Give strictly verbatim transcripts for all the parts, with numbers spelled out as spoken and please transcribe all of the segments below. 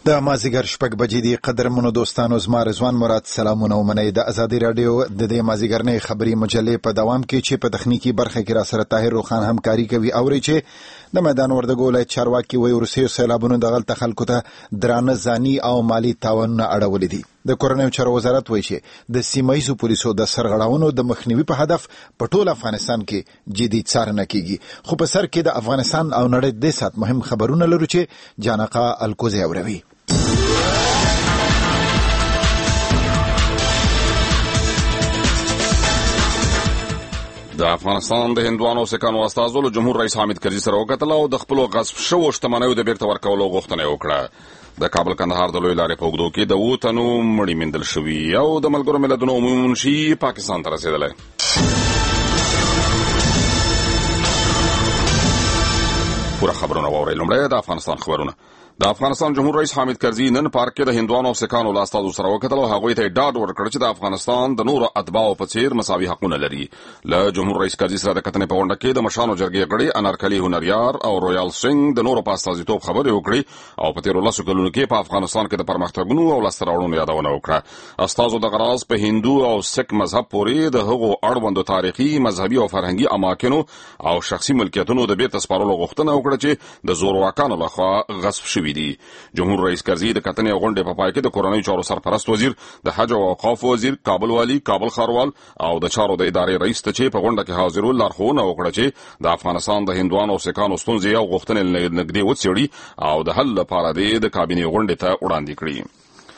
د مازیګر شپږ بجې دي. قدرمنو دوستانو، زما رضوان مراد سلامونه ومنئ. د ازادي راډیو د دې مازیګرنۍ خبري مجلې په دوام کې چې په تخنیکی برخه کې را سره طاهر روخان همکاري کوي اوري چې د میدان وردګو ولایت چارواکي وایي وروستیو سیلابونو دغلته خلکو ته درانه ځاني او مالي تاوانونه اړولي دي. د کورنیو چارو وزارت وایي چې د سیمه ییزو پولیسو د سرغړاونو د مخنیوي په هدف په ټول افغانستان کې جدي څارنه کیږي. خو په سر کې د افغانستان او نړۍ د سات مهم خبرونه لرو چې جانقه الکوزي اوروي. د افغانستان د هندوانو سکانو استازو له جمهور رئیس حامد کرزي سره وکتل او د خپل غصب شوو شتمنیو د بیرته ورکولو غوښتنه وکړه. د کابل کندهار د لوی لارې په اوږدو کې د اووه تنو مړي موندل شوي او د ملګرو ملتونو عمومي منشي پاکستان ته رسېدلی. پوره خبرونه واورئ. لومړی د افغانستان خبرونه. د افغانستان جمهور رئیس حامد کرزي نن پارک کې د هندوانو او سکانو له استازو سره وکتل او هغوی ته ډاډ ورکړ چې د افغانستان د نورو اتباعو په څیر مساوي حقونه لري. له جمهور رئیس کرزي سره د کتنې په غونډه کې د مشرانو جرګې غړي انارکلي هنریار او رویال سنگ د نورو په استازیتوب خبرې وکړي او په تیرو لسو کلونو کې په افغانستان کې د پرمختګونو او لاسته راوړنو یادونه وکړه. استازو د غراض په هندو او سک مذهب پورې د هغو اړوندو تاریخي، مذهبي او فرهنګي اماکنو او شخصي ملکیتونو د بیرته سپارلو غوښتنه وکړه چې د زورواکانو لخوا غصب شوي دي. جمهور رئیس کرزي د کتنې غونډې په پای کې د کورنیو چارو سرپرست وزیر، د حج او اوقاف وزیر، کابل والی، کابل ښاروال او د چارو د ادارې رئیس ته چې په غونډه کې حاضر ول لارښوونه وکړه چې د افغانستان د هندوانو او سکانو ستونزې او غوښتنې نږدې وڅېړي او د حل لپاره د کابینې غونډې ته وړاندې کړي.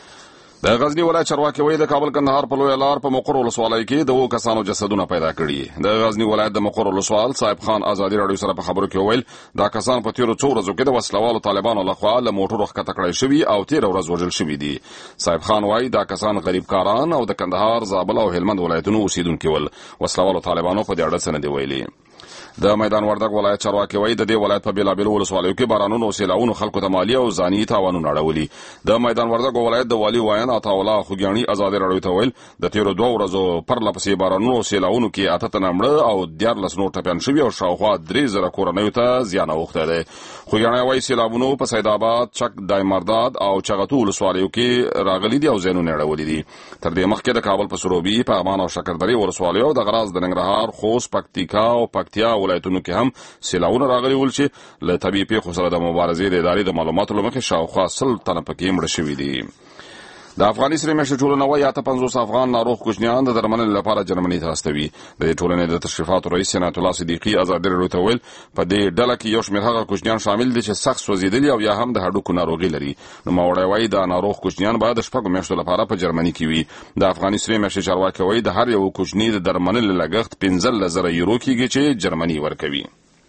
د غزنی ولایت چارواکي وایي د کابل کندهار په لویه لار په مقر ولسوالۍ کې د اوو کسانو جسدونه پیدا کړي. د غزنی ولایت د مقر ولسوال صاحب خان ازادي راډیو سره په خبرو کې وویل دا کسان په تیرو څو ورځو کې د وسلوالو طالبانو لخوا له موټرو ښکته کړای شوي او تیره ورځ وژل شوي دي. صاحب خان وایي دا کسان غریب کاران او د کندهار، زابل او هلمند ولایتونو اوسیدونکي ول. وسلوالو طالبانو په دې اړه څه نه دي ویلي. د میدان وردګ ولایت چارواکي وایي د دې ولایت په بیلابیلو ولسوالیو کې بارانونو او سیلاونو خلکو ته مالي او ځاني تاوانونه اړولي. د میدان وردګ ولایت د والي وایان عطاالله خوږیاڼي ازادي راډیو ته ویل د تیرو دوه ورځو پرله پسې بارانونو او سیلاونو کې اته تنه مړه او دیارلس نور ټپیان شوي او شاوخوا درې زره کورنیو ته زیان اوښتی دی. خوږیاڼي وایي سیلابونو په سیدآباد، چک دایمرداد او چغتو ولسوالیو کې راغلي دي او زیانونه اړولي دي. تر دې مخکې د کابل په سروبي، پغمان او شکردرې ولسوالیو او د غراز د ننګرهار، خوست، پکتیکا او پکتیا ولایتونو کې هم سیلاونه راغلي ول چې له طبیعي پیښو سره د مبارزې د ادارې د معلوماتو له مخې شاوخوا سل تنه پکې مړه شوي دي. د افغاني سرې میاشتې ټولنه وایي اته پنځوس افغان ناروغ کوچنیان د درملنې لپاره جرمني ته استوي. د دې ټولنې د تشریفاتو رئیس عنایت الله صدیقي ازادي راډیو ته ویل په دې ډله کې یو شمېر هغه کوچنیان شامل دي چې سخت سوځېدلي او یا هم د هډوکو ناروغي لري. نوموړی وایي دا ناروغ کوچنیان باید د شپږو میاشتو لپاره په جرمني کې وي. د افغاني سرې میاشتې چارواکي وایي د هر یو کوچني د درملنې لګښت پنځلس زره یورو کېږي چې جرمني ورکوي.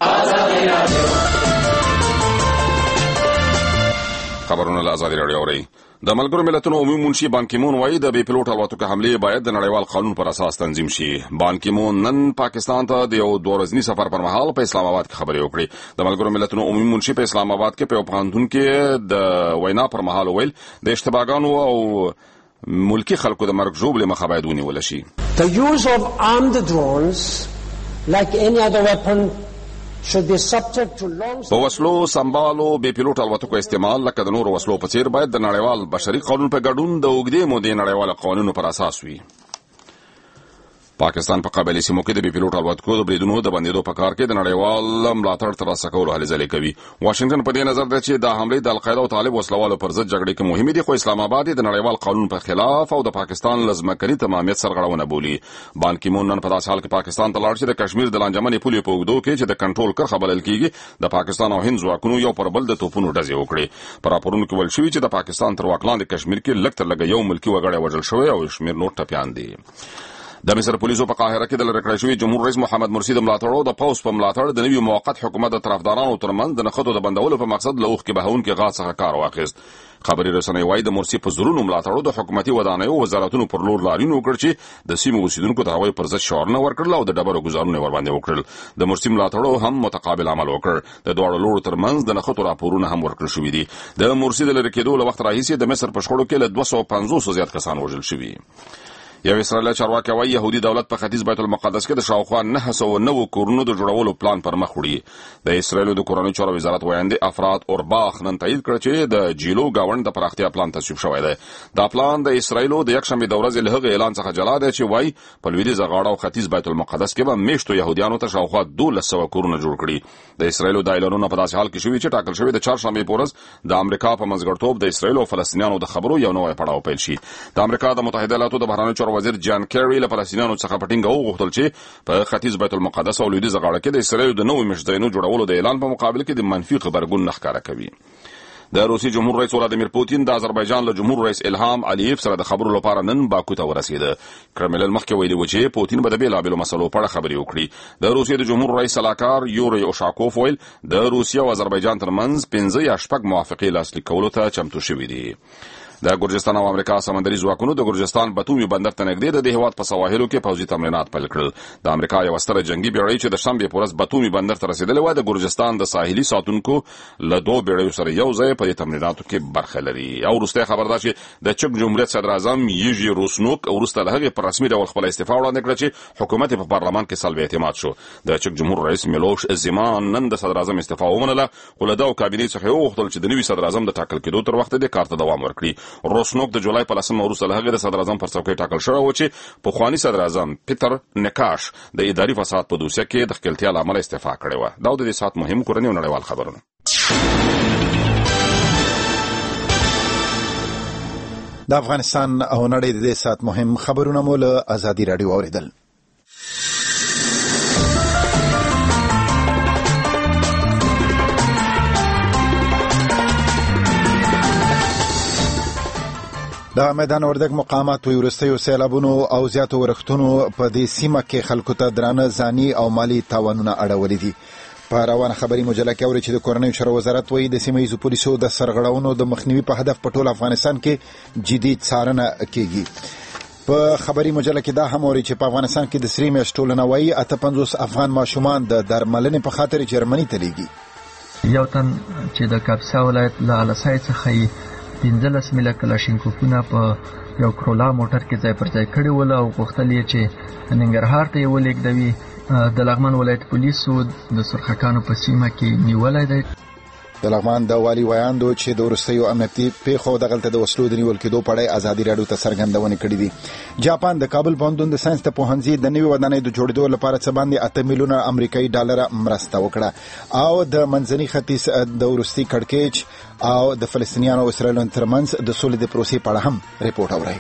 خبرونه له ازادي راډیو اورئ. د ملګرو ملتونو عمومي منشي بان کی مون وایي د بې پیلوټ الوتکو حملې باید د نړیوال قانون پر اساس تنظیم شي. بان کی مون نن پاکستان ته د یو دوه ورځني سفر پر مهال په اسلام آباد کې خبرې وکړې. د ملګرو ملتونو عمومي منشي په اسلام آباد کې په یو پوهنتون کې د وینا پر مهال ویل د اشتباهګانو او ملکی خلکو د مرګ ژوبلې مخه باید ونیول شي. The use of armed drones like any other weapon په وسلو سمبالو بې پیلوټ الوتکو استعمال لکه د نورو وسلو په څیر باید د نړیوال بشري قانون په ګډون د اوږدې مودې نړیوال قوانینو پر اساس وي. پاکستان په قبایلي سیمو کې د بې پیلوټ الوتکو د بریدونو د بندېدو په کار کې د نړیوال ملاتړ ترلاسه کولو هلې ځلې کوي. واشنګټن په دې نظر دی چې دا حملې د القاعده او طالب وسلوالو پر ضد جګړې کې مهمې دي، خو اسلام آباد د نړیوال قانون په خلاف او د پاکستان له ځمکني تمامیت سرغړونه بولي. بان کی مون نن په داسې حال کې پاکستان ته لاړ چې د کشمیر د لانجمنې پولې په اوږدو کې چې د کنټرول کرښه بلل کېږي د پاکستان او هند ځواکونو یو پر بل د توپونو ډزې وکړې. په راپورونو کې ویل شوي چې د پاکستان تر واک لاندې کشمیر کې لږ تر لږه یو ملکي وګړی وژل شوی او شمېر نور ټپیان دي. د مصر پولیسو په قاهره کې د لرې کړای شوي جمهور رئیس محمد مرسي د ملاتړو د پوځ په ملاتړ د نوي موقت حکومت د طرفدارانو ترمنځ د نښتو د بندولو په مقصد له اوښکې بهونکي غاز څخه کار واخیست. خبري رسنۍ وایي د مرسي په زرونو ملاتړو د حکومتي ودانیو وزارتونو پر لور لارینو وکړ چې د سیمې اوسیدونکو ته هغوی پر ضد شعارونه ورکړل او د ډبرو ګزارونه ورباندې وکړل. د مرسي ملاتړو هم متقابل عمل وکړ. د دواړو لورو ترمنځ د نښتو راپورونه هم ورکړل شوي دي. د مرسي د لرې کېدو له وخت راهیسې د مصر په شخړو کې له دوه سوه پنځوس زیات کسان وژل شوي. یو اسرائیلي چارواکي وايي يهودي دولت په ختیځ بیت المقدس کې د شاوخوا نه سوه نوي کورونو د جوړولو پلان پر مخ وړي. د اسرائیل د کورنۍ چارو وزارت وایي افراد اورباخ نن تایید کړ چې د جیلو گاوند د پراختیا پلان تصویب شوی دی. دا پلان د اسرائیل د یکشنبه د ورځې له هغه اعلان څخه جلا دی چې وايي په لویدیځ غاړه او ختیځ بیت المقدس کې به میشتو يهودانو ته شاوخوا دولس سوه کورونه جوړ کړي. د اسرائیل د اعلانونو په داسې حال کې شوی چې ټاکل شوی د چهارشنبه په ورځ د امریکا په منځګړیتوب د اسرائیل او فلسطینیانو د خبرو یو نوی پړاو پیل شي. د امریکا د متحده ایالاتو د بهرنیو چارو وزیر جان کیری له فلسطینیانو څخه په ټینګه وغوښتل چې په ختیځ بیت المقدس او لویدیځ غاړه کې د اسرائیل د نوو مشترینو جوړولو د اعلان په مقابل کې د منفي خبرګون نه ښکاره کوي. د روسي جمهور رئیس ولادیمیر پوتین د آذربایجان له جمهور رئیس الهام علیف سره د خبرو لپاره نن باکو ته ورسېد. کرملین مخکې ویلي و چې پوتین به د بیلابیلو مسلو په اړه خبرې وکړي. د روسیې د جمهور رئیس سلاکار یوري اوشاکوف ویل د روسیې او آذربایجان ترمنځ پنځه یا شپږ موافقې لاسلیک کولو ته چمتو شوي دي. د ګرجستان او امریکا سمندري ځواکونو د ګرجستان باتومي بندر ته نږدې د دې هېواد په سواحلو کې پوځي تمرینات پیل کړل. د امریکا یوه ستره جنګي بیړۍ چې د شنبې په ورځ باتومي بندر ته رسېدلې وه د ګرجستان د ساحلي ساتونکو له دوو بیړیو سره یو ځای په دې تمریناتو کې برخه لري. او وروستی خبر دا چې د چک جمهوریت صدراعظم یژي روسنوک وروسته له هغې په رسمي ډول خپله استعفا وړاندې کړه چې حکومت یې په پارلمان کې سلب اعتماد شو. د چک جمهور رئیس میلوش زیمان نن د صدراعظم استعفا ومنله، خو له دغو کابینې څخه یې وغوښتل چې د نوي صدراعظم د ټاکل کېدو تر وخته دې کار ته دوام ورکړي. روسنوک د جولای په لسمه وروسته له هغې د صدراعظم پر څوکۍ ټاکل شوی و چې پخواني صدراعظم پیتر نکاش د اداري فساد په دوسیه کې د ښکېلتیا له امله استعفا کړې وه. دا د دې ساعت مهم کورني او نړیوال خبرونه. د افغانستان او نړۍ د دې ساعت مهم خبرونه مو له ازادي راډیو اوریدل. د میدان وردګ مقامات وروستیو سیلابونو او زیاتو ورښتونو په دې سیمه کې خلکو ته درانه ځاني او مالي تاوانونه اړولي دي. په روانه خبري مجله کې اوري چې د کورنیو چارو وزارت وایي د سیمه ییزو پولیسو د سرغړونو د مخنیوي په هدف په ټول افغانستان کې جدي څارنه کیږي. په خبري مجله کې دا هم اوري چې په افغانستان کې د سری میاشتو ټولنه وایي اته پنځوس افغان ماشومان د درملنې په خاطر جرمني ته لیږي. یو تن چې د کاپسا ولایت له الاسای څخه پنځلس میله کلاشینکوفونه په یو کرولا موټر کې ځای پر ځای کړي ول او غوښتل یې چې ننګرهار ته یې ولېږدوي. د لغمان ولایت پولیسو د سرخکانو په سیمه کې نیولی دی. د لغمان د والي ویاندو چې د وروستیو امنیتي پیښو دغلته د وسلو د نیول کېدو په اړه ازادي راډیو ته څرګندونې کړې دي. جاپان د کابل پوهنتون د ساینس د پوهنځي د نوې ودانۍ د جوړېدو لپاره څه باندې اته میلیونه امریکایي ډالره مرسته وکړه. او د منځني ختیځ د وروستي کړکېچ او د فلسطینیانو او اسرائیلو ترمنځ د سولې د پروسې په اړه هم ریپورټ اورئ.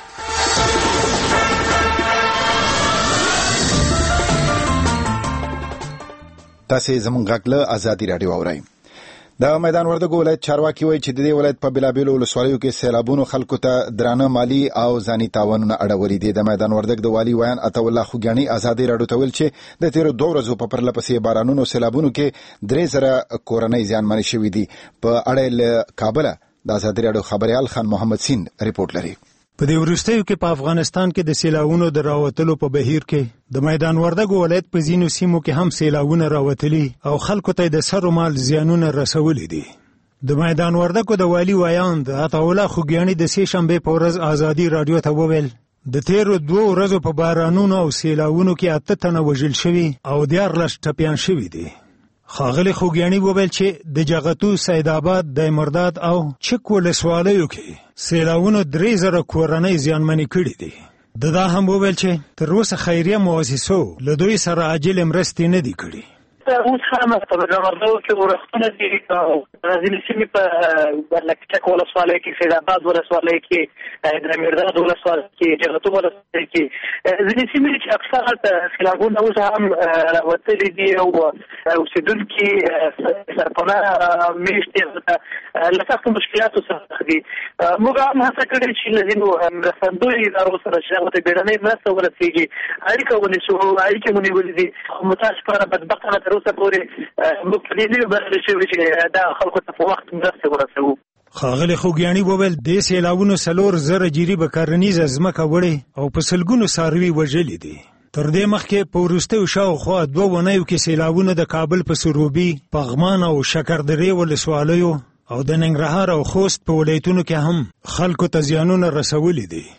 تاسې زموږ غږ له ازادي راډیو اورئ. د میدان وردګ ولایت چارواکي وایي چې د دې ولایت په بېلابېلو ولسوالیو کې سیلابونو خلکو ته درانه مالي او ځاني تاوانونه اړولي دي. د میدان وردګ د والي ویان عطا الله خوږیاڼي ازادي راډیو ته ویل چې د تېرو دوه ورځو په پرله پسې بارانونو سیلابونو کې درې زره کورنۍ زیانمنې شوي دي. په اړه له کابله د ازادي راډیو خبريال خان محمد سین ریپورټ لري. په دې وروستیو کې په افغانستان کې د سیلاوونو د راوتلو په بهیر کې د میدان وردګ ولایت په ځینو سیمو کې هم سیلاوونه راوتلي او خلکو ته د سر و مال زیانونه رسولي دي. د میدان وردګ د والي ویاند عطا الله خوږیاڼي د سې شنبې په ورځ ازادي راډیو ته وویل د تیرو دوه ورځو په بارانونو او سیلاوونو کې اته تنه وژل شوي او دیارلس ټپیان شوي دي. ښاغلي خوږیاڼي وویل چې د جغتو، سیدآباد، دایمرداد او چک ولسوالیو کې سیلاوونو درې زره کورنۍ زیانمنې کړي دي. د دا هم وویل چې تر اوسه خیریه مؤسسو له دوی سره عاجل مرستې نه دي کړي. اوس هم په دغه کې ورښتونه دي د ځینې سیمې په لکه چک ولسوالۍ کې، سیدآباد ولسوالۍ کې، دایمرداد ولسوالۍ کې، جغتو ولسوالۍ کې ځینې سیمې چې اکثره سیلابونه اوس هم راوتلي دي او اوسېدونکي سرپناه مېشتې له سختو مشکلاتو سره دي. موږ هم هڅه کړې چې له ځینو مرستندویو ادارو سره چې هغو ته بیړنۍ مرسته ورسېږي اړیکه ونیسو، اړیکې مو نیولې دي. خو متاسفانه بدبختانه تر اوسه پورې موږ په دې نه بریالي شوي چې دا خلکو ته په وخت مرسته ورسوو. ښاغلي خوږیاڼي وویل د سیلابونو څلور زره جریبه کرنیزه ځمکه وړې او په سلګونو څاروي وژلي دي. تر دې مخکې په وروستیو شاوخوا دوه اونیو کې سیلابونه د کابل په سروبي، پغمان او شکردرې ولسوالیو او د ننګرهار او خوست په ولایتونو کې هم خلکو ته زیانونه رسولي دي.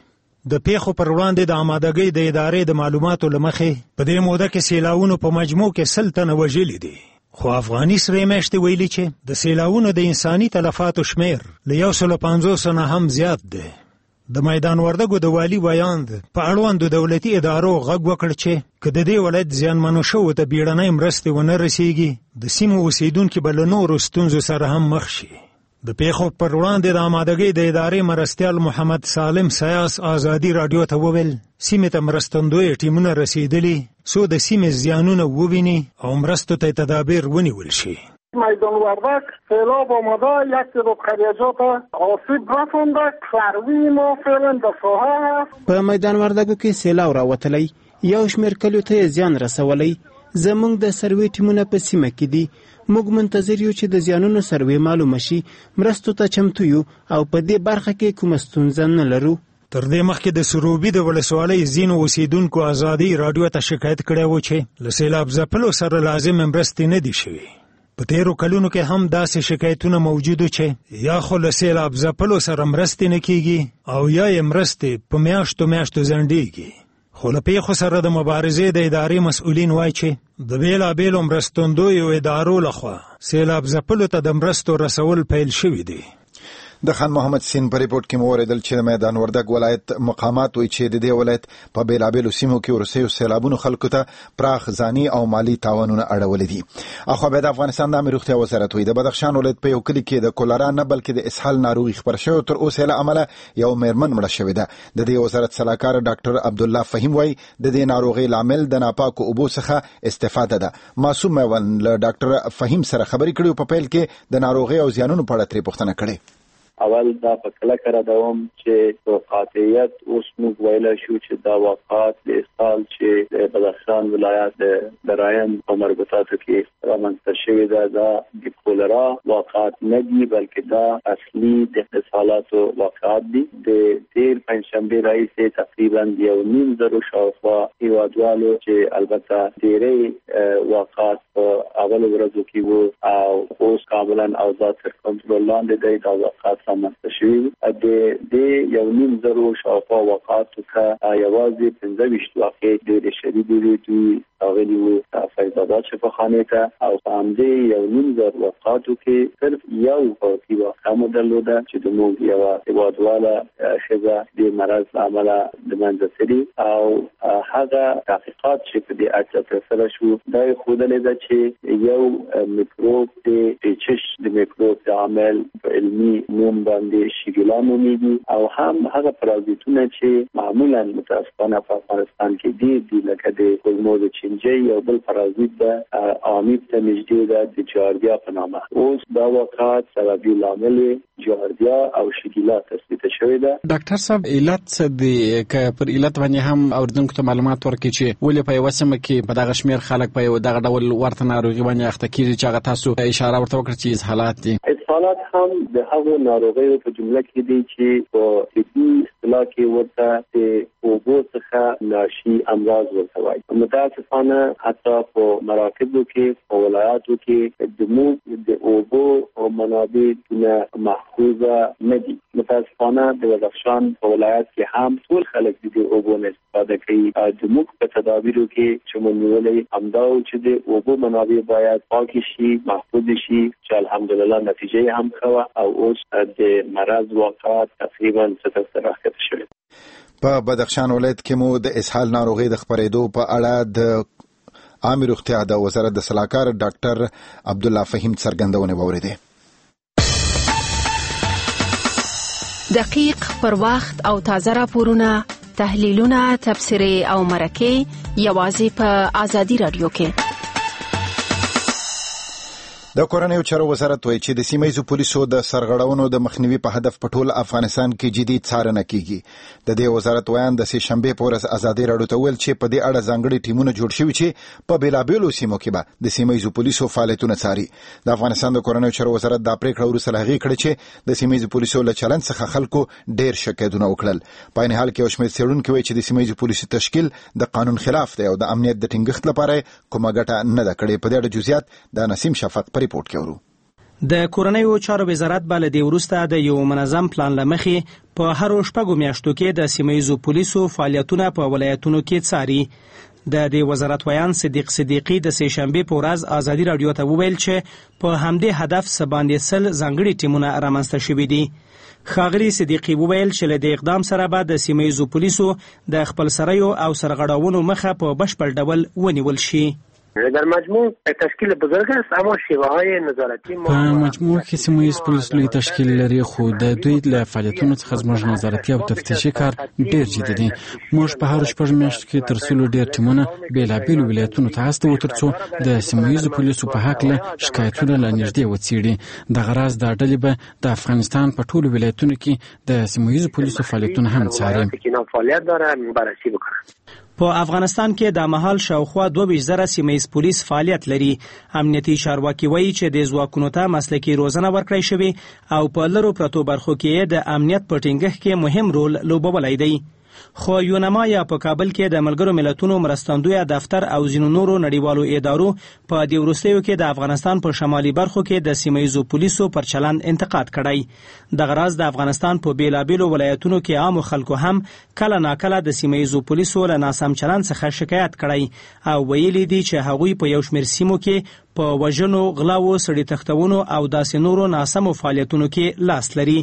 د پیښو پر وړاندې د آمادګۍ د ادارې د معلوماتو له مخې په دې موده کې سیلاوونو په مجموع کې سل تنه وژلي دي. خو افغاني سرې میاشتې ویلي چې د سیلاوونو د انساني تلفاتو شمیر له یو سلو پنځوس نه هم زیات دی. د میدان وردګو د والي ویاند په اړوندو دولتي ادارو غږ وکړ چې که د دې ولایت زیانمنو شوو ته بیړنۍ مرستې ونه رسیږي د سیمو اوسیدونکي به له نورو ستونزو سره هم مخ شي. د پیښو پر وړاندې د آمادګۍ د ادارې مرستیال محمد سالم سیاس آزادي راډیو ته وویل سیمې ته مرستندوی ټیمونه رسیدلي څو د سیمې زیانونه وویني او مرستو ته تدابیر ونیول شي. میدان وردک سیلاب آمده، یک تعداد خریجات آسیب رسانده، سروی ما فعلا در ساحه هست. په میدان وردګو کې سیلاب راوتلی، یو شمېر کلیو ته زیان رسولی. زموږ د سروي ټیمونه په سیمه کې دي. موږ منتظر یو چې د زیانونو سروي معلومه شي، مرستو ته چمتو یو او په دې برخه کې کومه ستونزه نه لرو. تر دې مخکې د سروبي د ولسوالۍ ځینو اوسیدونکو آزادي راډیو ته شکایت کړی و چې له سیلاب ځپلو سره لازم مرستې نه دي شوي. په تیرو کلونو کې هم داسې شکایتونه موجود و چې یا خو له سیلاب ځپلو سره مرستې نه کیږي او یا یې مرستې په میاشتو میاشتو ځنډیږي. خو له پیښو سره د مبارزې د ادارې مسؤلین وایي چې د بېلابېلو مرستندویو ادارو لخوا سیلاب ځپلو ته د مرستو رسول پیل شوي دي. د خان محمد سین په ریپورت کې مو اوریدل چې میدان وردګ ولایت مقامات وایي چې د دې ولایت په بېلابېلو سیمو کې وروستیو سیلابونو خلکو ته پراخ ځاني او مالي تاوانونه اړولي دي. اخو بیا د افغانستان د عامه روغتیا وزارت وایي د بدخشان ولایت په یو کلي کې د کولرا نه بلکې د اسهال ناروغي خپره شوې، تر اوسه له امله یو میرمن مړه شوې ده. د دې وزارت سلاکار ډاکټر عبدالله فهیم وایي د دې ناروغي لامل د ناپاکو اوبو څخه استفاده ده. معصوم میوند له ډاکټر فهیم سره خبرې کړې په پیل کې د ناروغي او زیانونو په اړه ترې پوښتنه کړې. اول دا په کلکه را دوم چې په قاطعیت اوس موږ ویلی شو چې دا واقعات د اسهال چې د بدخشان ولایت د راین په مربوطاتو کې رامنځته شوې ده دا د کولرا واقعات نه دي بلکې دا اصلي د اسهالاتو واقعات دي. د تیر پنجشنبې راهیسې تقریبا یو نیم زرو شاوخوا هیوادوالو چې البته ډېری واقعات په اولو ورځو کې وو او اوس کاملا اوضاع تر کنټرول لاندې دی. دا واقعات رامنځته شوي د دې یو نیم زرو شاوخوا واقعاتو څخه یوازې پنځه ویشت واقعې ډېرې شدیدې دي راغلي وو فیض آباد شفاخانې ته او په همدې یو نیم زر واقعاتو کې صرف یو فوتي واقعه مو درلوده چې زموږ یوه هېوادواله ښځه د مرض له امله د منځه تللي او هغه تحقیقات چې په دې اړه ترسره شو دا یې ښودلې ده چې یو میکروب د پیچش د میکروب د عامل په علمي نوم باندې شیګلا نومیږي او هم هغه پرازیتونه چې معمولا متاسفانه په افغانستان کې دي دي لکه د کولمو د چینجی او بل پرازیت د عامیب ته نږدې ده د جاردیا په نامه. اوس دا واقعات سببي لامل جاردیا او شیګلا تثبیت شوې ده. ډاکټر صاحب علت څه دی که پر علت باندې هم اوریدونکو ته معلومات ورکړي چې ولې په یوه سیمه کې په دغه شمېر خلک په یو دغه ډول ورته ناروغي باندې اخته کېږي چې هغه تاسو اشاره ورته وکړه چې اسهالات دي. اسهالات هم د هغو ناروغیو په جمله کې دي چې په طبي اصطلاح کې ورته د اوبو څخه ناشي امراض ورته وایي. متاسفانه حتی په مراکزو کې په ولایاتو کې زموږ د اوبو او منابع محفوظه نه دي. متاسفانه د بدخشان په ولایت کې هم ټول خلک د اوبو نه استفاده کوي. زموږ په تدابیرو کې چې موږ نیولې همدا و چې د اوبو منابع باید پاکې شي، محفوظ شي چې الحمدلله نتیجه هم ښه وه او اوس د مرض واقعات تقریبا صفر ته راښکته شوي. په بدخشان ولایت کې مو د اسهال ناروغۍ د خپرېدو په اړه د عامه روغتیا د وزارت د سلاکار ډاکټر عبدالله فهیم څرګندونې واورېدې. دقیق، پر وخت او تازه راپورونه، تحلیلونه، تبصرې او مرکې یوازې په آزادي راډیو کې. د کورنیو چارو وزارت وایي چې د سیمه‌ییزو پولیسو د سرغړونو د مخنیوي په هدف په ټول افغانستان کې جدي څارنه کیږي. د دې وزارت ویان د سې شنبې په ورځ ازادي راډیو ته ویل چې په دې اړه ځانګړي ټیمونه جوړ شوي چې په بېلابېلو سیمو کې به د سیمه‌ییزو پولیسو فعالیتونه څاري. د افغانستان د کورنیو چارو وزارت دا پریکړه وروسته له هغې کړې چې د سیمه‌ییزو پولیسو له چلند څخه خلکو ډېر شکایتونه وکړل. په عین حال کې یو شمېر څېړونکي وایي چې د سیمه‌ییزو پولیسو تشکیل د قانون خلاف دی او د امنیت د ټینګښت لپاره کومه ګټه نه ده کړې. په دې اړه جزئیات د نسیم شفق په ریپورت کې ورو. د کورنیو چارو وزارت بل د وروسته د یو منظم پلان لمخې په هر شپږو میاشتو کې د سیمه‌ییزو پولیسو فعالیتونه په ولایتونو کې څاري. د دې وزارت ویان صدیق صدیقی د سه شنبه په ورځ ازادي رادیو ته وویل چې په همدې هدف سباندې سل ځانګړي ټیمونه رامنځته شوي دي. ښاغلي صدیقی وویل چې له دې اقدام سره به د سیمه‌ییزو پولیسو د خپلسریو او سرغړاونو مخه په بشپړ ډول ونیول شي. در مجموع تشکیل بزرگ است اما شیوه های نظارتی په مجموع کې سیمه‌ییز پولیس لوی تشکیل لري خو د دوی له فعالیتونو څخه زموږ نظارتي او تفتیشي کار ډیر جدي دی. موږ په هر شپږ میاشتو کې تر څلور ډیر ټیمونه بیلابیلو ولایتونو ته استوو ترڅو د سیمه‌ییزو پولیسو په حق له شکایتونو له نږدې وڅېړي. د غراض د ډلې به د افغانستان په ټولو ولایتونو کې د سیمه‌ییزو پولیسو فعالیتونه هم څاري. په افغانستان کې د مهال شاوخوا دوه ویشت زره سیمه‌ییز پولیس فعالیت لري. امنیتي چارواکي وایي چې د ځواکونو ته مسلکي روزنه ورکړی شوې او په لرو پرتو برخو کې د امنیت په ټینګښت کې مهم رول لوبولی دی. خو یونما یا په کابل کې د ملګرو ملتونو مرستندوی دفتر او ځینو نورو نړیوالو ادارو په دې وروستیو کې د افغانستان په شمالي برخو کې د سیمه‌ییزو پولیسو پر چلند انتقاد کړی. د غراض د افغانستان په بیلابیلو ولایتونو کې عام خلکو هم کله ناکله د سیمه‌ییزو پولیسو له ناسم چلند څخه شکایت کړی او ویلي دي چې هغوی په یو شمېر سیمو کې په وژنو، غلاو، سړي تښتونو او داسې نورو ناسمو فعالیتونو کې لاس لري.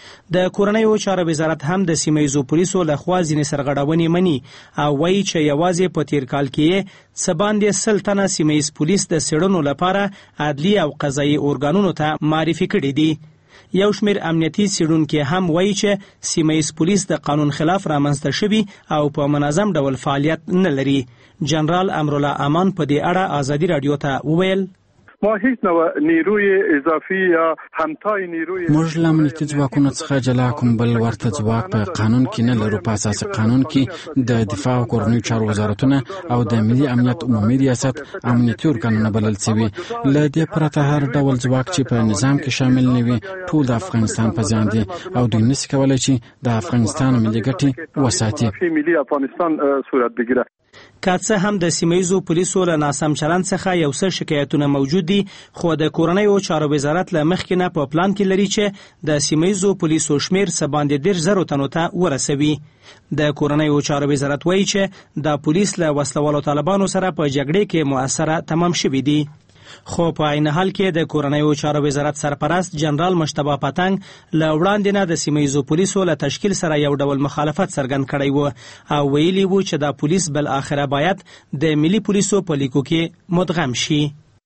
د کورنیو چارو وزارت هم د سیمه‌ییزو پولیسو لخوا ځینې سرغړونې مني او وایي چې یوازې په تیر کال کې څه باندې سل تنه سیمه‌ییز پولیس د څېړنو لپاره عدلي او قضایي ارګانونو ته معرفي کړي دي. یو شمېر امنیتي څېړونکي هم وایي چې سیمه‌ییز پولیس د قانون خلاف رامنځته شوي او په منظم ډول فعالیت نه لري. جنرال امرالله امان په دې اړه ازادي رادیو ته وویل: ما هیڅ نوع نیروی اضافي یا همتای نیروی موږ له امنیتي ځواکونو څخه جلا کوم بل ورته ځواک په قانون کې نه لرو. په اساسي قانون کې د دفاع او کورنیو چارو وزارتونه او د ملي امنیت عمومي ریاست امنیتي ارګانونه بلل شوي. له دې پرته هر ډول ځواک چې په نظام کې شامل نه وي ټول د افغانستان په زیان دي او دوی نشي کولای چې د افغانستان ملي ګټې وساتي. ملي افغانستان صورت بگیره. که څه هم د سیمه‌ییزو پولیسو له ناسم چلند څخه یو څه شکایتونه موجود دي خو د کورنیو چارو وزارت له مخکې نه په پلان کې لري چې د سیمه‌ییزو پولیسو شمیر څه باندې ډېر زرو تنو ته ورسوي. د کورنیو چارو وزارت وایي چې د پولیس له وسلوالو طالبانو سره په جګړې کې مؤثره تمام شوي دي. خو په عین حال کې د کورنیو چارو وزارت سرپرست جنرال مشتبه پتنګ له وړاندې نه د سیمه‌ییزو پولیسو له تشکیل سره یو ډول مخالفت څرګند کړی و او ویلي و چې دا پولیس بل آخره باید د ملي پولیسو په لیکو کې مدغم شي.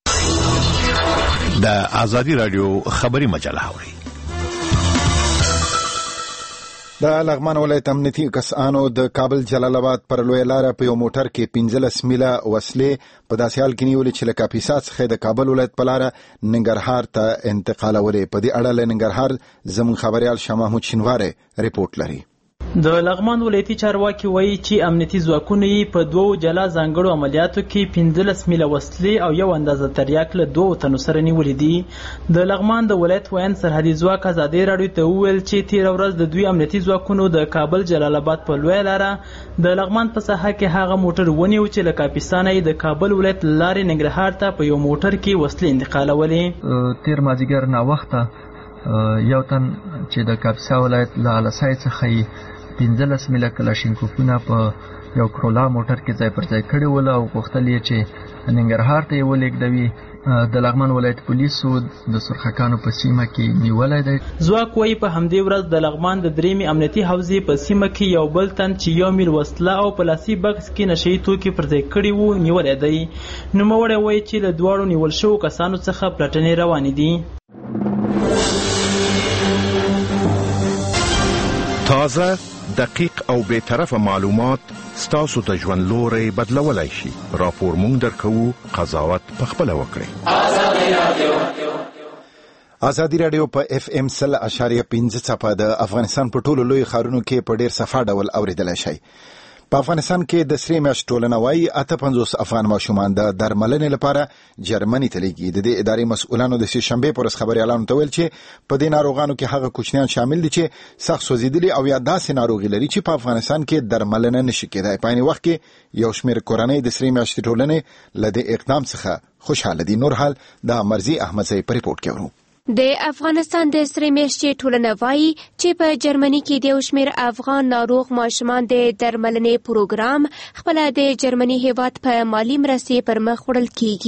د ازادي رادیو خبري مجله اوري. د لغمان ولایت امنیتي کسانو د کابل جلال آباد پر لوی لاره په یو موټر کې پنځلس میله وسلې په داسې حال کې نیولې چې له کاپیسا څخه د کابل ولایت په لاره ننګرهار ته انتقالولې. په دې اړه له ننګرهار زموږ خبريال شاه محمود شینواری ریپورت لري. د لغمان ولایتي چارواکي وایي چې امنیتي ځواکونه یې په دوو جلا ځانګړو عملیاتو کې پنځلس میله وسلې او یو اندازه تریاک له دوو تنو سره نیولې دي. د لغمان د ولایت ویان سرحدي ځواک ازادي راډیو ته وویل چې تېره ورځ د دوی امنیتي ځواکونو د کابل جلال آباد په لویه لاره د لغمان په ساحه کې هغه موټر ونیو چې له کاپیسا نه د کابل ولایت له لارې ننګرهار ته په یو موټر کې وسلې انتقالولې. تېر مازدیګر ناوخته یو تن چې د کاپیسا ولایت له الاسای څخه پنځلس میله کلاشینکوفونه په یو کرولا موټر کې ځای پر ځای کړي ول او غوښتل یې چې ننګرهار ته یې ولېږدوي. د لغمان ولایت پولیسو د سرخکانو په سیمه کې نیولی دی. ځواک وایي په همدې ورځ د لغمان د درېیمې امنیتي حوزې په سیمه کې یو بل تن چې یو میل وسله او پلاسي بکس کې نشه یي توکي پر ځای کړي وو نیولی دی. نوموړی وایي چې له دواړو نیول شوو کسانو څخه پلټنې روانې دي. تازه دقیق او بے طرفه معلومات ستاسو ته ژوند لوري بدلولای شي. راپور مونږ درکو، قضاوت پخپله وکړئ. ازادي رادیو په اف ام سل اشاریه پنځه څپه د افغانستان په ټولو لوی ښارونو کې په ډیر صفا ډول اوریدلای شي. په افغانستان کې د سری میاشت ټولنه وايي اته پنځوس افغان ماشومان د درملنې لپاره جرمني ته لیږي. د دې ادارې مسؤلانو د سه شنبه پر خبري اعلان ته ویل چې په دې ناروغانو کې هغه کوچنیان شامل دي چې سخت سوځیدلي او یا داسې ناروغي لري چې په افغانستان کې درملنه نشي کېدای. په عین وخت کې یو شمېر کورنۍ د سری میاشت ټولنې له دې اقدام څخه خوشاله دي. نور حال د مرزي احمد زئی په ریپورت کې ورو. د افغانستان د سرې میاشتې ټولنه وایي چې په جرمني کې د یو شمېر افغان ناروغ ماشومان د درملنې پروګرام خپله د جرمني هیواد په مالي مرستې پر مخ وړل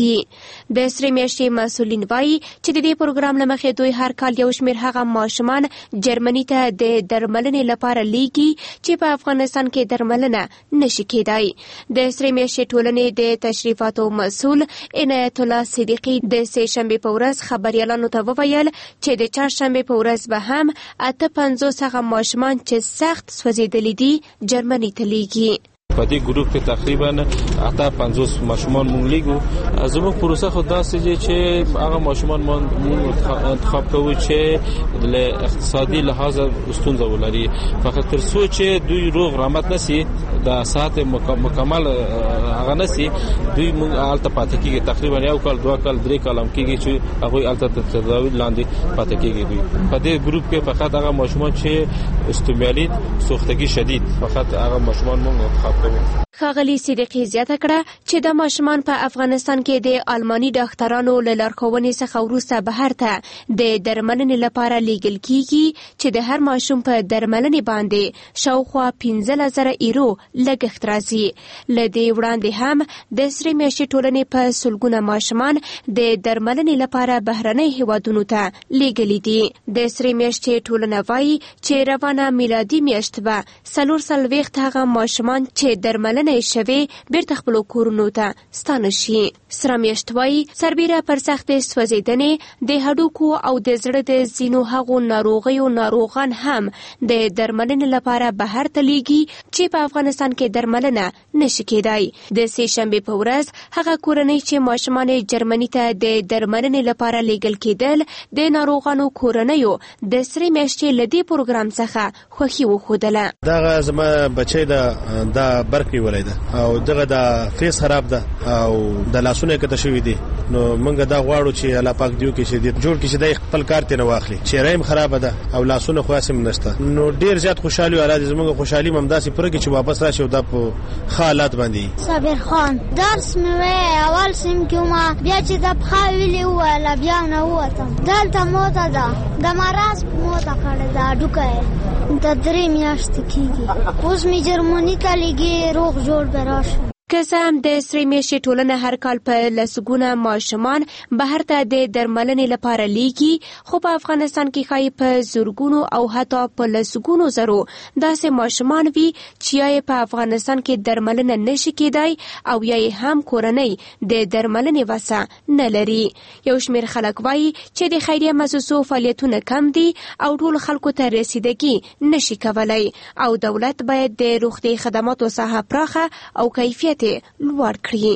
کیږي. د سرې میاشتې مسؤلین وایي چې د دې پروګرام له مخې دوی هر کال یو شمېر هغه ماشومان جرمني ته د درملنې لپاره لیږي چې په افغانستان کې درملنه نشي کېدای. د سرې میاشتې ټولنې د تشریفاتو مسؤل عنایت الله صدیقي د سې شنبې په ورځ خبریالانو ته وویل چې د چهارشنبې په ورځ به هم اته پنځوس هغه ماشومان چې سخت سوځېدلي دي جرمني ته لیږي. په دې ګروپ کې تقریبا اته پنځوس ماشومان مونږ لیږو. زموږ پروسه خو داسې دی چې هغه ماشومان مونږ انتخاب کوو چې له اقتصادي لحاظ ستونزه ولري، فقط تر څو چې دوی روغ رحمت نسی د ساعت مکمل هغه نسی دوی مونږ الته پاتې کیږي. تقریبا یو کال دوه کال درې کال هم کیږي چې هغه الته تداوی لاندې پاتې کیږي. دوی په دې ګروپ کې فقط هغه ماشومان چې استومیالیت سوختگی شدید فقط هغه ماشومان مونږ انتخاب ښاغلي صدیقي زیاته کړه چې د ماشومان په افغانستان کې د آلماني ډاکټرانو له لارښوونې څخه وروسته بهر ته د درملنې لپاره لیږل کیږي چې د هر ماشوم په درملنې باندې شاوخوا پنځلس زره ایرو لګښت راځي. له دې وړاندې هم د سرې میاشتې ټولنې په سلګونه ماشومان د درملنې لپاره بهرنۍ هیوادونو ته لیږلي دي. د سرې میاشتې ټولنه وایي چې روانه میلادي میاشت به څلور څلوېښت هغه ماشومان چې درملنه شوي بیرته خپلو کورونو ته ستانه شي. سره میاشت وایي سربیره پر سختې سوځېدنې د هډوکو او د زړه د ځینو هغو ناروغیو ناروغان هم د درملنې لپاره بهر ته لیږي چې په افغانستان کې درملنه نشي کېدای. د سې شنبې په ورځ هغه کورنۍ چې ماشومان جرمني ته د درملنې لپاره لیږل کېدل د ناروغانو کورنیو د سرې میاشتې له دې پروګرام څخه خوښي وښودله. دغه زما بچی د د برق نیولای ده او دغه د فیس خراب ده او د لاسونه کته شوی دي، نو موږ دا غواړو چې الله پاک دیو کې چې جوړ کې چې د خپل کار ته نه واخلي. چهره خراب ده او لاسونه خو اسیم نشته، نو ډیر زیات خوشحالي ولاده زموږ خوشحالي ممداسي پوره کې چې واپس راشي د په حالات باندې. صابر خان درس مې اول سیم کې ما بیا چې د بخاویلی ولا بیا نه وته دلته موته ده د مرز موته کړه دا ډوکه د درې میاشتې کېږي. اوس می جرمني ته لیږي روغ جوړ براش. که څه هم د سرې میاشتې ټولنه هر کال په لسګونه ماشومان بهر ته د درملنې لپاره لیږي، خو په افغانستان کې ښایي په زرګونو او حتی په لسګونو زرو داسې ماشومان وي چې یا یې په افغانستان کې درملنه نشي کېدای او یا یې هم کورنۍ د درملنې وسه نه لري. یو شمېر خلک وایي چې د خیریه مؤسسو فعالیتونه کم دي او ټول خلکو ته رسیدګي نشي کولای او دولت باید د روغتي خدماتو ساحه پراخه او کیفیت لوړ کړي.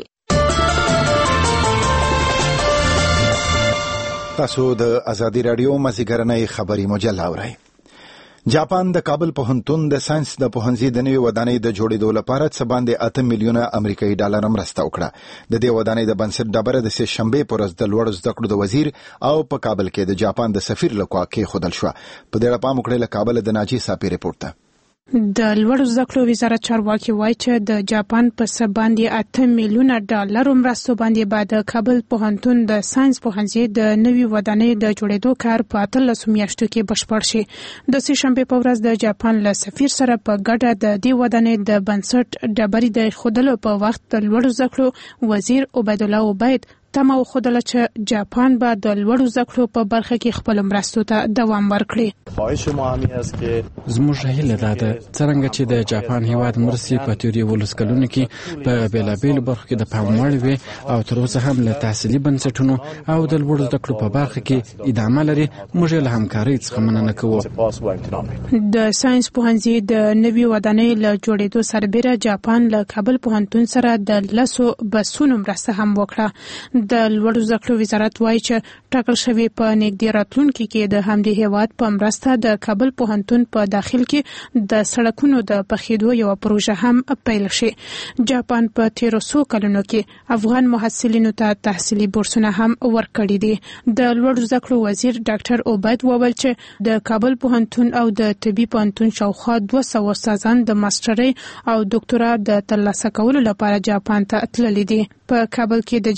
تاسو د ازادي رادیو مازیګرنۍ خبري مجله اورئ. جاپان د کابل پوهنتون د ساينس د پوهنځي د نوې ودانۍ د جوړېدو لپاره څه باندې اته میلیونه امریکایي ډالر مرسته وکړه. د دې ودانۍ د بنسټ ډبره د سې شنبې په ورځ د لوړو زده کړو د وزیر او په کابل کې د جاپان د سفیر لخوا کېښودل شوه. په دې اړه پام وکړئ. له کابل د ناجي صافي رپورټ ته. د لوړو زده کړو وزارت چارواکي وایي چې د جاپان په څه باندې اته میلیونه ډالرو مرستو باندې به د کابل پوهنتون د ساينس پوهنځي د نوې ودانۍ د جوړېدو کار په اتلسو میاشتو کې بشپړ شي. د سې شنبې په ورځ د جاپان له سفیر سره په ګډه د دې ودانۍ د بنسټ ډبرې د ایښودلو په وخت د لوړو زده کړو وزیر عبیدالله عبید تمه وښودله چې جاپان به د لوړو زده کړو په برخه کې خپلو مرستو ته دوام ورکړي. زموږ هیله دا ده څرنګه چې د جاپان هیواد مرستې په تیرو یولس کلونو کې په بېلابېلو برخو کې د پام وړ وي او تر اوسه هم له تحصیلي بنسټونو او د لوړو زده کړو په برخه کې ادامه لري. موږ له همکارۍ څخه مننه کوو. د ساينس پوهنځي د نوې ودانۍ له جوړېدو سربېره جاپان له کابل پوهنتون سره د لسو بسونو مرسته هم وکړه. د لوړو زده کړو وزارت وایي چې ټاکل شوی په نږدې راتلونکي کې د همدې هیواد په مرسته د کابل پوهنتون په داخل کې د سړکونو د پخېدو یو پروژه هم پیل شي. جاپان په تیرو څو کلونو کې افغان محصلینو ته تحصیلي بورسونه هم ورکړي دي. د لوړو زده کړو وزیر ډاکټر عبید وویل چې د کابل پوهنتون او د طبي پوهنتون شاوخوا دوه سوه استادان د ماسټرۍ او ډاکټورا د ترلاسه کولو لپاره جاپان ته تللي دي. په کابل کې د جاپان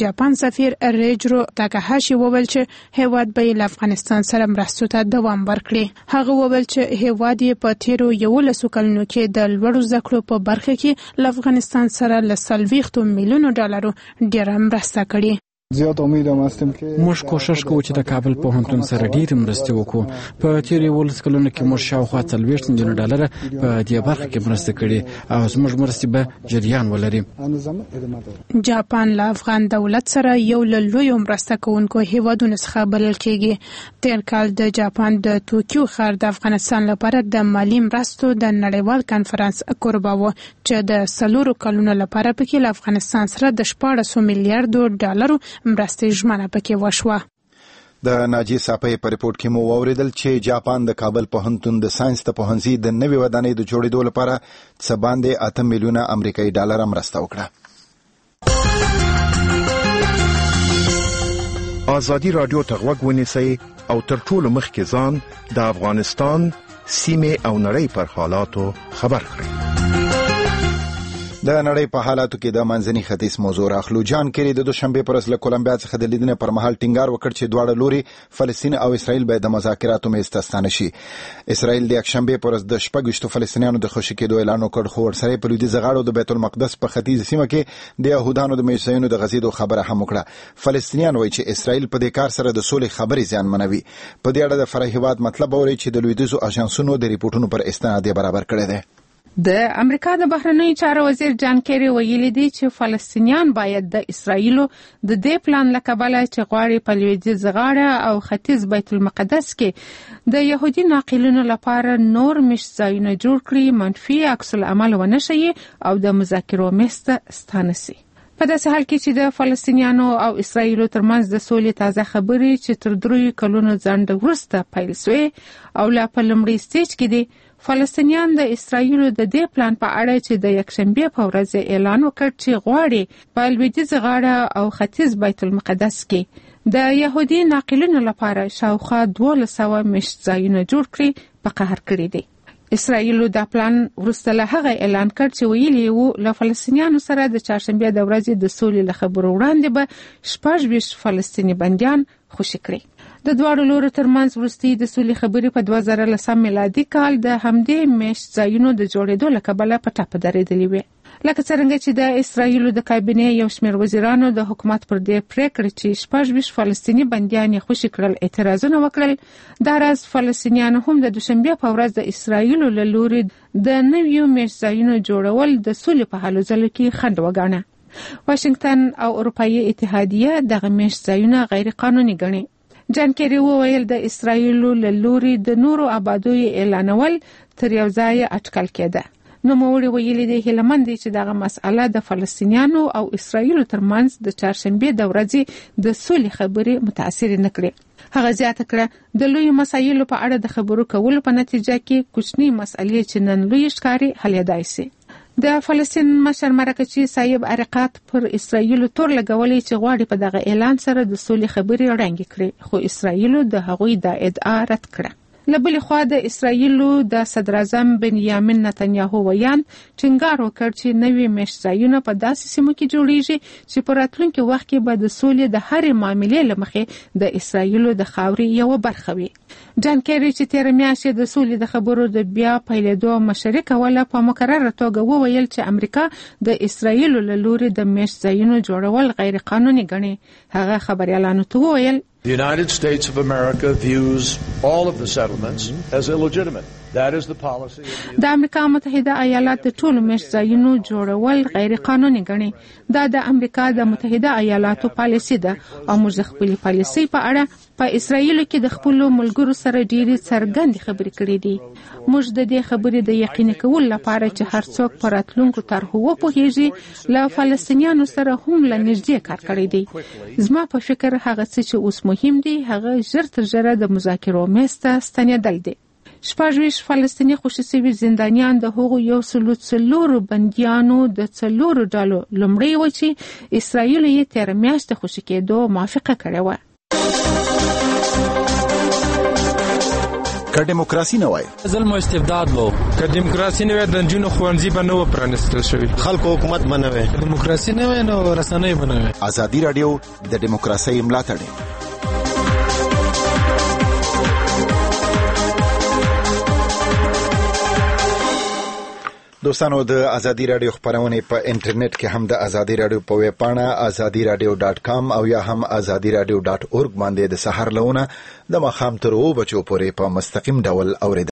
سفیر ریجرو تاکاهاشي وویل چې هیواد به له افغانستان سره مرستو ته دوام ورکړي. هغه وویل چې هیواد یې په تیرو یولسو کلونو کې د لوړو زده کړو په برخه کې له افغانستان سره له څلوېښتو میلیونو ډالرو ډېره مرسته کړې. زیات امیدوارم هستیم که موږ کوشش کوو چې د کابل پوهنتون سره ډېرې مرستې وکړو. په تیرو یولسو کلونو کې موږ شاوخوا څلوېښت میلیونه ډالر په دې برخه کې مرسته کړې او زموږ مرستې به جریان ولري. جاپان له افغان دولت سره یو له لویو مرسته کوونکو هیوادونو څخه بلل کېږي. تېر کال د جاپان د توکیو ښار د افغانستان لپاره د مالي مرستو د نړیوال کنفرانس کوربه و چې د څلورو کلونو لپاره پکې له افغانستان سره د شپاړسو میلیارډو ډالرو مرستې ژمنه پکې وشوه. د ناجی صاحب په ریپورت کې مو اوریدل چې جاپان د کابل پوهنتون د ساينس ته پوهنځي د نوې ودانۍ د جوړېدو لپاره څه باندې اته میلیونه امریکایي ډالر مرسته وکړه. ازادي رادیو ته غوږ ونیسئ او تر ټولو مخکې ځان د افغانستان سیمې او نړۍ پر حالاتو خبر کړئ. د نړۍ په حالاتو کې د منځني ختیځ موضوع راخلو. جان کیری د دوشنبه پر ورځ له کولمبیا څخه د لیدنې پر مهال ټینګار وکړ چې دواړه لوري فلسطین او اسرائیل به د مذاکراتو میز ته ستانه شي. اسرائیل د یکشنبه پر ورځ د شپږ فلسطینیانو د خوشي کېدو اعلان وکړ، خو ورسره په لویدیځ غاړو د بیت المقدس په ختیځ سیمه کې د يهودانو د میشتینو د غزیدو خبره هم وکړه. فلسطینیان وایي چې اسرائیل په دې کار سره د سولې خبرې ځان منوي. په دې اړه د فرای هیواد مطلب اوري چې د لویدیځو اژانسونو د ریپورتونو پر استناد برابر کړی دی. د امریکا د بهرنیو چارو وزیر جان کیری ویلي دی چې فلسطینیان باید د اسرایلو د دې پلان لکبله چې غواړي په لویدیځ غاړه او ختیځ بیت المقدس کې د يهودي ناقلینو لپاره نور مشت ځایونه جوړ کړي، منفي عکس العمل ونه شي او د مذاکرو مسته ستانه شي. په داسې حال کې چې د فلسطینیانو او اسرایلو ترمنځ د سولې تازه خبرې چې تر دریو کلونو ځنډ وروسته پیل شوې او لا په لومړي سټیج کې دي، فلسطینیان د اسرایلو د دې پلان په اړه چې د یکشنبه په ورځ اعلان وکړ چې غواړي په لویدیځ غاړه او ختیځ بیت المقدس کې د يهودي ناقلینو لپاره شاوخوا دوه سوه مشت ځایونه جوړ کړي په قهر کړی دي. اسرایلو دا پلان وروسته له هغه اعلان کړ چې ویلي وو له فلسطینیانو سره د چهارشنبه د ورځې د سولې له خبرو وړاندې به شپږ ویشت فلسطیني بندیان خوشي کړي. د دواړو لورو ترمنځ وروستي د سولې خبرې په دوه زره لسم میلادي کال د همدې میاشت ځایونو د جوړېدو له کبله په ټاپه درېدلې وې. لکه څرنګه چې د اسرایلو د کابینې یو شمېر وزیرانو د حکومت پر دې پریکړه چې شپږ ویشت فلسطیني بندیان یې خوشي کړل اعتراضونه وکړل. دا راز فلسطینیانو هم د دوشنبه په ورځ د اسرایلو له لوري د نویو میاشت ځایونو جوړول د سولې په هلو ځلو کې خنډ وګاڼه. واشنگټن او اروپایي اتحادیه دغه میاشت ځایونه غیر قانوني ګڼي. جان کیری وویل د اسرایلو له لوري د نورو آبادوي اعلانول تر یو ځای اټکل کېده. نو موري ویلي دی هیلمن دی چې دغه مسأله د فلسطینیانو او اسرایلو ترمنځ د چهارشنبه د ورځې د سولې خبرې متاثر نه کړي. هغه زیاته کړه د لوی مسایلو په اړه د خبرو کولو په نتیجه کې کوچنی مسئلې چې نن لوی ښکاری حلیدای شي. د فلسطین مشر مرکچی صاحب عرقات پر اسرایلو تور لګولې چې غواړي په دغه اعلان سره د سولې خبرې وړاندې کړي، خو اسرایلو د هغوی د ادعا رد کړه. لبلې خوا د اسرایلو د صدر اعظم بنیامین نتنیاهو ویان ټینګار وکړ چې نوې میشت ځایونه په داسې سیمو کې جوړیږي چې په راتلونکي وخت کې به د سولې د هرې معاملې له مخې د اسرایلو د خاورې یوه برخه وي. جان کیری چې تېره میاشت د سولې د خبرو د بیا پیلېدو مشري کوله په مکرره توګه وویل چې امریکا د اسرایلو له لوري د میشت ځایونو جوړول غیر قانوني ګڼي. هغه خبریالانو ته وویل The United States of America views all of the settlements as illegitimate. That is the policy of the د امریکا متحده ایالات د ټولو میشت ځایونو جوړول غیر قانوني ګڼي. دا د امریکا د متحده ایالاتو پالیسي ده او موږ د خپلې پالیسي په اړه په اسرایلو کې د خپل ملګرو سره ډېری څرګندې خبرې کړې دي. موږ د دې خبرې د یقیني کولو لپاره چې هر څوک پر راتلونکو طرحو وپوهیږي له فلسطینیانو سره هم له نږدې کار کړی دی. زما په فکر هغه څه چې اوس مهم دي هغه ژر تر ژره د مذاکرو میز ته ستنېدل دي. شپږ ویشت فلسطیني خوشي شوي زندانیان د هغو یو سلو څلورو بندیانو د څلورو ډلو لومړی و چې اسرایلو یې تېره میاشت د خوشي کېدو موافقه کړې وه. که دیموکراسي نه وای ظلم او استبداد وو، که دیموکراسي نه وای د نجونو ښوونځي به نه و پرانیستل شوي، خلکو حکومت به نه وای، دیموکراسي نه وای نو رسنۍ به نه وای. ازادي راډیو د دیموکراسۍ ملاتړ. دوستانو د ازادي رادیو خبرونه په انټرنیټ کې هم د ازادي رادیو په ویب پاڼه ازادي رادیو ډاټ کام او یا هم ازادي رادیو ډاټ اورګ باندې د سحر لونه د مخام تر او بچو پورې په مستقیم ډول اوریدل